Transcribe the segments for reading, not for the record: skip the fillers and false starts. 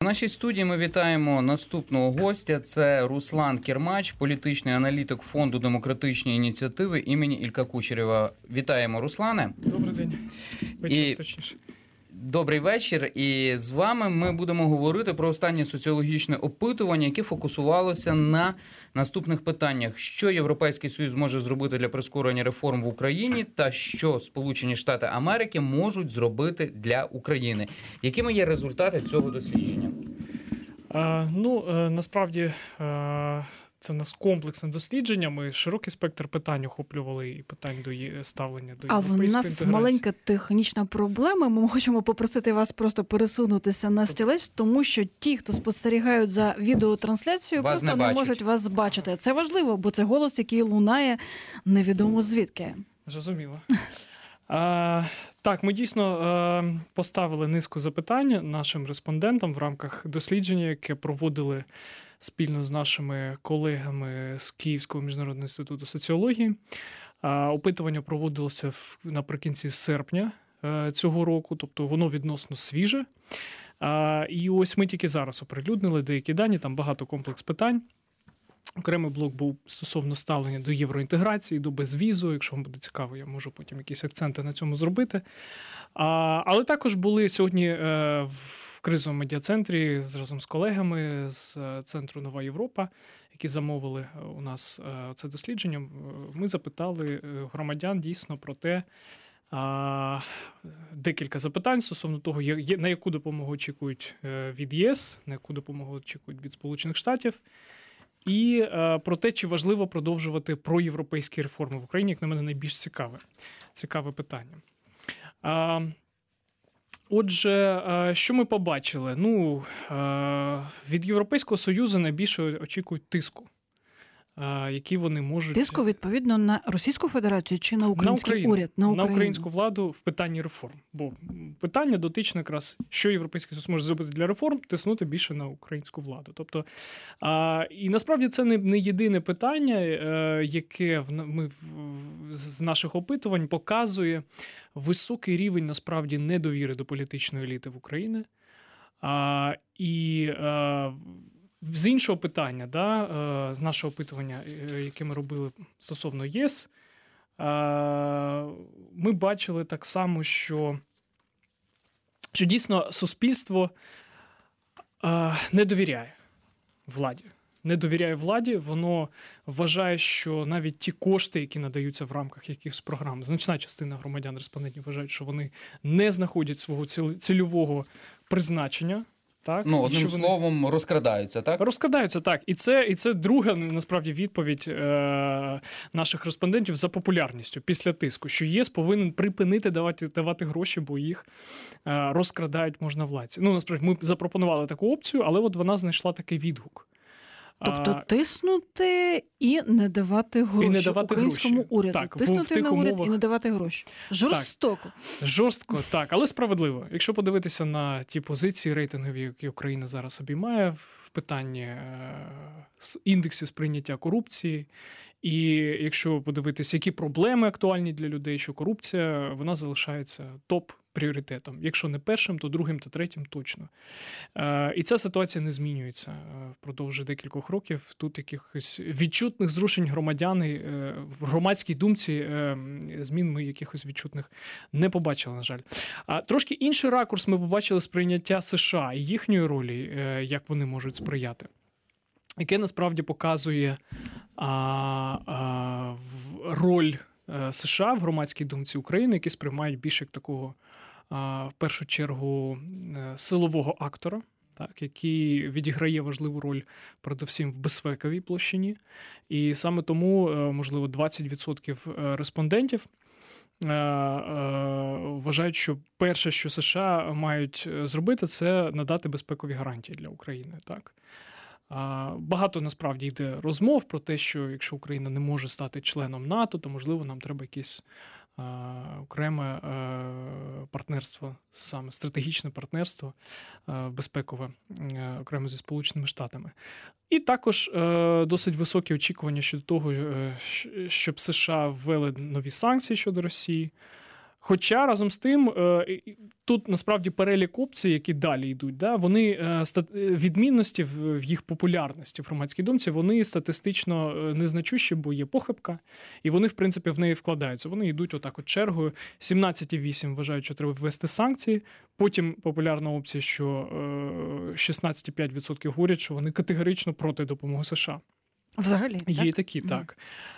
нашій студії ми вітаємо наступного гостя. Це Руслан Кермач, політичний аналітик Фонду демократичної ініціативи імені Ілька Кучерєва. Вітаємо, Руслане. Добрий день. Вечір, точніше. Добрий вечір. І з вами ми будемо говорити про останнє соціологічне опитування, яке фокусувалося на наступних питаннях. Що Європейський Союз може зробити для прискорення реформ в Україні та що Сполучені Штати Америки можуть зробити для України? Якими є результати цього дослідження? Насправді, це в нас комплексне дослідження. Ми широкий спектр питань охоплювали і питань до ставлення до європейської інтеграції. А в нас маленька технічна проблема. Ми хочемо попросити вас просто пересунутися на стілець, тому що ті, хто спостерігають за відеотрансляцією, вас просто не можуть вас бачити. Це важливо, бо це голос, який лунає невідомо звідки. Зрозуміло. Так, ми дійсно поставили низку запитань нашим респондентам в рамках дослідження, яке проводили спільно з нашими колегами з Київського міжнародного інституту соціології. Опитування проводилося наприкінці серпня цього року, тобто воно відносно свіже. І ось ми тільки зараз оприлюднили деякі дані, там багато комплекс питань. Окремий блок був стосовно ставлення до євроінтеграції, до безвізу. Якщо вам буде цікаво, я можу потім якісь акценти на цьому зробити. Але також були сьогодні в кризовому медіа-центрі разом з колегами з Центру «Нова Європа», які замовили у нас це дослідження. Ми запитали громадян дійсно про те, декілька запитань стосовно того, на яку допомогу очікують від ЄС, на яку допомогу очікують від Сполучених Штатів, і про те, чи важливо продовжувати проєвропейські реформи в Україні, як на мене, найбільш цікаве питання. Отже, що ми побачили? Від Європейського Союзу найбільше очікують тиску, які вони можуть... Тиску, відповідно, на Російську Федерацію чи на український уряд? На українську владу в питанні реформ. Бо питання дотичне якраз, що Європейський Союз може зробити для реформ, тиснути більше на українську владу. Тобто, і насправді це не єдине питання, яке ми з наших опитувань показує високий рівень, насправді, недовіри до політичної еліти в Україні. З іншого питання, з нашого опитування, яке ми робили стосовно ЄС, ми бачили так само, що дійсно суспільство не довіряє владі. Не довіряє владі, воно вважає, що навіть ті кошти, які надаються в рамках якихось програм, значна частина громадян-респондентів вважають, що вони не знаходять свого цільового призначення. Так? Одним словом, розкрадаються, так? Розкрадаються, так. І це друга, насправді, відповідь наших респондентів за популярністю після тиску, що ЄС повинен припинити давати гроші, бо їх розкрадають можновладці. Насправді, ми запропонували таку опцію, але от вона знайшла такий відгук. Тобто тиснути і не давати гроші українському уряду. Так, тиснути на уряд і не давати гроші. Жорстоко. Так, жорстко, так, але справедливо. Якщо подивитися на ті позиції рейтингові, які Україна зараз обіймає в питанні індексів сприйняття корупції, і якщо подивитися, які проблеми актуальні для людей, що корупція, вона залишається топ-пріоритетом. Якщо не першим, то другим та третім точно. І ця ситуація не змінюється впродовж декількох років. Тут якихось відчутних зрушень громадян в громадській думці змін ми якихось відчутних не побачили, на жаль. Трошки інший ракурс ми побачили сприйняття США і їхньої ролі, як вони можуть сприяти, яке насправді показує роль США в громадській думці України, які сприймають більше як такого, в першу чергу, силового актора, так, який відіграє важливу роль, передусім, в безпековій площині. І саме тому, можливо, 20% респондентів вважають, що перше, що США мають зробити, це надати безпекові гарантії для України, так. Багато, насправді, йде розмов про те, що якщо Україна не може стати членом НАТО, то, можливо, нам треба якесь окреме партнерство, саме стратегічне партнерство безпекове, окремо зі Сполученими Штатами. І також досить високі очікування щодо того, щоб США ввели нові санкції щодо Росії, Хоча разом з тим тут насправді перелік опцій, які далі йдуть, да, вони відмінності в їх популярності в громадській думці, вони статистично незначущі, бо є похибка, і вони, в принципі, в неї вкладаються. Вони йдуть отак от чергою. 17,8 вважають, що треба ввести санкції. Потім популярна опція, що 16,5% говорять, що вони категорично проти допомоги США. Взагалі, Є і так? такі, так.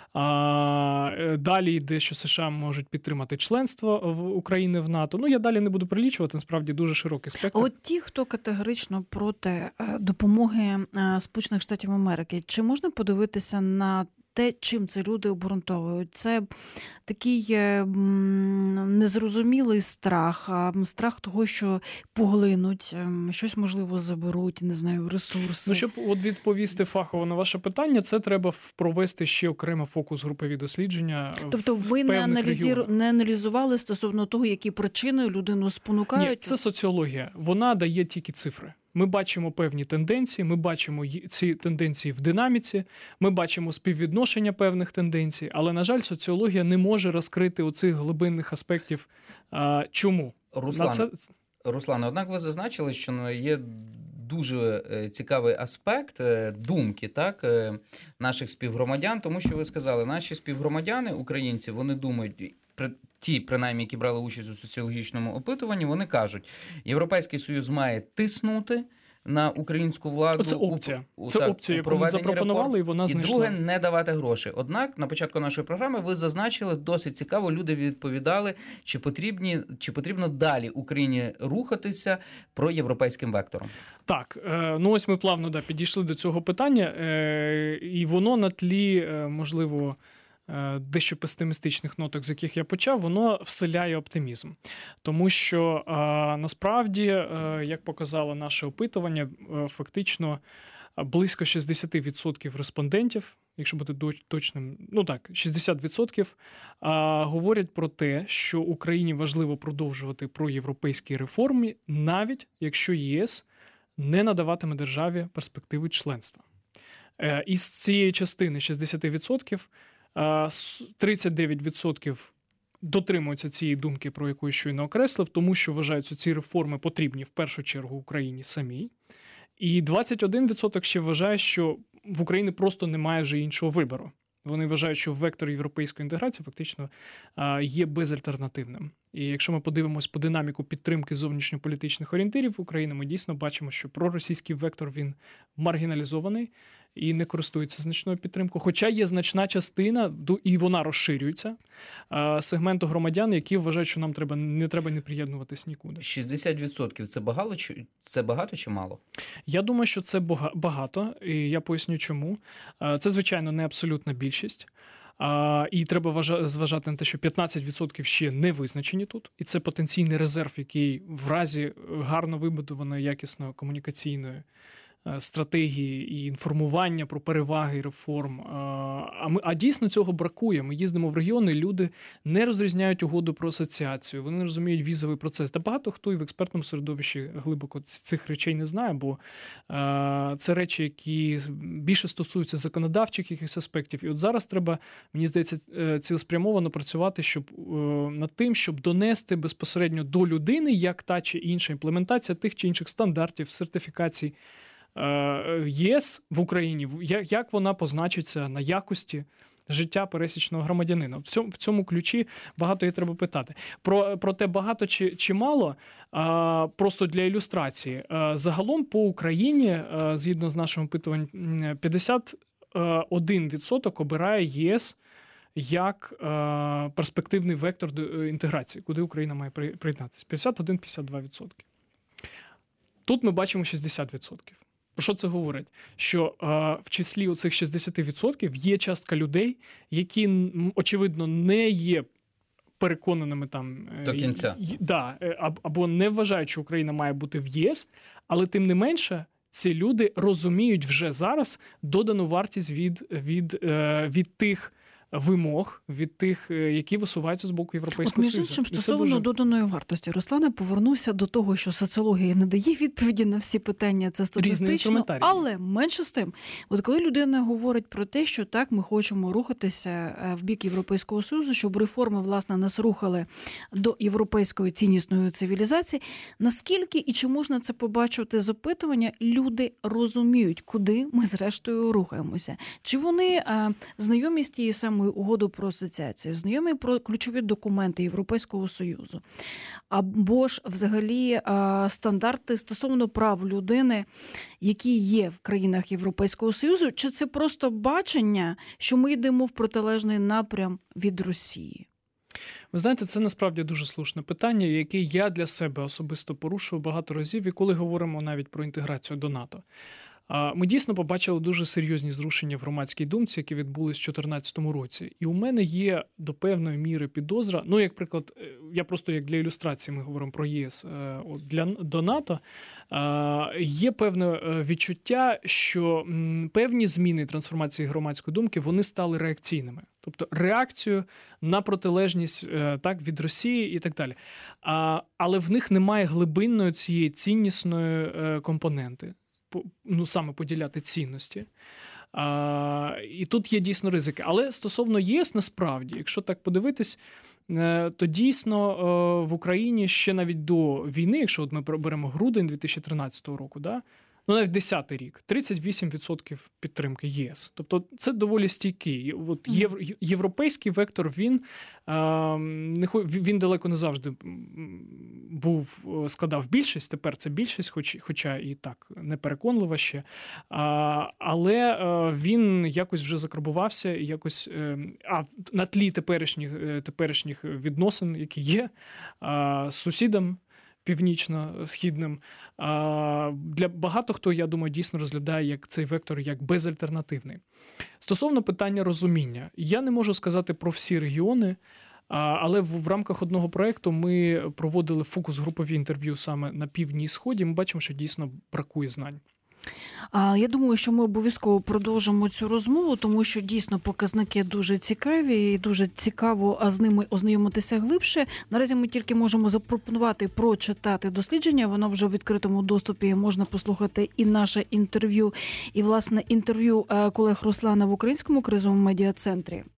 Далі йде, що США можуть підтримати членство в України в НАТО. Ну, я далі не буду перелічувати, насправді дуже широкий спектр. От ті, хто категорично проти допомоги Сполучених Штатів Америки, чи можна подивитися на те, чим це люди обґрунтовують? Це такий незрозумілий страх, страх того, що поглинуть, щось, можливо, заберуть, не знаю, ресурси. Ну, щоб от відповісти фахово на ваше питання, це треба провести ще окремо фокус-групові дослідження. Тобто ви не аналізували стосовно того, які причини людину спонукають? Ні, це соціологія. Вона дає тільки цифри. Ми бачимо певні тенденції, ми бачимо ці тенденції в динаміці, ми бачимо співвідношення певних тенденцій, але, на жаль, соціологія не може розкрити оцих глибинних аспектів. Чому? Руслан, однак ви зазначили, що є дуже цікавий аспект думки, так, наших співгромадян, тому що ви сказали, наші співгромадяни, українці, вони думають, ті, принаймні, які брали участь у соціологічному опитуванні, вони кажуть, Європейський Союз має тиснути на українську владу. Це опція. Це опція, яку ми запропонували, і вона знайшла. І друге, не давати гроші. Однак, на початку нашої програми ви зазначили, досить цікаво, люди відповідали, чи потрібно далі Україні рухатися проєвропейським вектором. Так, ну ось ми плавно підійшли до цього питання, і воно на тлі, можливо, дещо песимістичних ноток, з яких я почав, воно вселяє оптимізм. Тому що, насправді, як показало наше опитування, фактично близько 60% респондентів, якщо бути точним, 60%, говорять про те, що Україні важливо продовжувати проєвропейські реформи, навіть якщо ЄС не надаватиме державі перспективи членства. Із цієї частини 60%, 39% дотримуються цієї думки, про яку я щойно окреслив, тому що вважають, що ці реформи потрібні в першу чергу Україні самій. І 21% ще вважає, що в Україні просто немає вже іншого вибору. Вони вважають, що вектор європейської інтеграції фактично є безальтернативним. І якщо ми подивимось по динаміку підтримки зовнішньополітичних орієнтирів України, ми дійсно бачимо, що проросійський вектор, він маргіналізований і не користується значною підтримкою. Хоча є значна частина, і вона розширюється, сегменту громадян, які вважають, що нам не треба не приєднуватись нікуди. 60% це багато чи мало? Я думаю, що це багато, і я поясню чому. Це, звичайно, не абсолютна більшість. І треба зважати на те, що 15% ще не визначені тут. І це потенційний резерв, який в разі гарно вибудованої, якісно комунікаційної стратегії і інформування про переваги реформ. А дійсно цього бракує. Ми їздимо в регіони, люди не розрізняють угоду про асоціацію, вони не розуміють візовий процес. Та багато хто і в експертному середовищі глибоко цих речей не знає, бо це речі, які більше стосуються законодавчих якихось аспектів. І от зараз треба, мені здається, цілеспрямовано працювати над тим, щоб донести безпосередньо до людини, як та чи інша імплементація тих чи інших стандартів, сертифікацій ЄС в Україні, як вона позначиться на якості життя пересічного громадянина. В цьому ключі багато є треба питати. Про те, багато чи мало, просто для ілюстрації. Загалом по Україні, згідно з нашим опитуванням, 51% обирає ЄС як перспективний вектор до інтеграції, куди Україна має приєднатися. 51-52%. Тут ми бачимо 60%. Про що це говорить? Що в числі оцих 60% є частка людей, які, очевидно, не є переконаними там до кінця. Або не вважають, що Україна має бути в ЄС, але тим не менше ці люди розуміють вже зараз додану вартість від тих вимог від тих, які висуваються з боку Європейського Між Союзу. іншим, І це стосовно дуже... доданої вартості, Руслане, повернуся до того, що соціологія не дає відповіді на всі питання, це статистично, інструментарій. але менше з тим. От коли людина говорить про те, що так, ми хочемо рухатися в бік Європейського Союзу, щоб реформи, власне, нас рухали до європейської ціннісної цивілізації, наскільки і чи можна це побачити з опитування, люди розуміють, куди ми зрештою рухаємося? Чи вони знайомі з тією самою угодою про асоціацію, знайомі про ключові документи Європейського Союзу, або ж взагалі стандарти стосовно прав людини, які є в країнах Європейського Союзу, чи це просто бачення, що ми йдемо в протилежний напрям від Росії? Ви знаєте, це насправді дуже слушне питання, яке я для себе особисто порушував багато разів, і коли говоримо навіть про інтеграцію до НАТО. Ми дійсно побачили дуже серйозні зрушення в громадській думці, які відбулись в 2014 році. І у мене є до певної міри підозра, ну, як приклад, я просто як для ілюстрації, ми говоримо про ЄС, до НАТО, є певне відчуття, що певні зміни трансформації громадської думки, вони стали реакційними. Тобто реакцію на протилежність так, від Росії і так далі. Але в них немає глибинної цієї ціннісної компоненти. Ну, саме поділяти цінності. І тут є дійсно ризики. Але стосовно ЄС, насправді, якщо так подивитись, то дійсно в Україні ще навіть до війни, якщо от ми беремо грудень 2013 року, да, ну, навіть 10-й рік, 38% підтримки ЄС. Тобто це доволі стійкий. От європейський вектор, він далеко не завжди складав більшість, тепер це більшість, хоча і так непереконливо ще. Але він якось вже закарбувався, і якось, на тлі теперішніх відносин, які є з сусідом, північно-східним. Для багато хто, я думаю, дійсно розглядає як цей вектор як безальтернативний. Стосовно питання розуміння, я не можу сказати про всі регіони, але в рамках одного проєкту ми проводили фокус-групові інтерв'ю саме на півдні і сході, ми бачимо, що дійсно бракує знань. Я думаю, що ми обов'язково продовжимо цю розмову, тому що дійсно показники дуже цікаві і дуже цікаво з ними ознайомитися глибше. Наразі ми тільки можемо запропонувати прочитати дослідження, воно вже в відкритому доступі, можна послухати і наше інтерв'ю, і, власне, інтерв'ю колег Руслана в Українському кризовому медіа-центрі.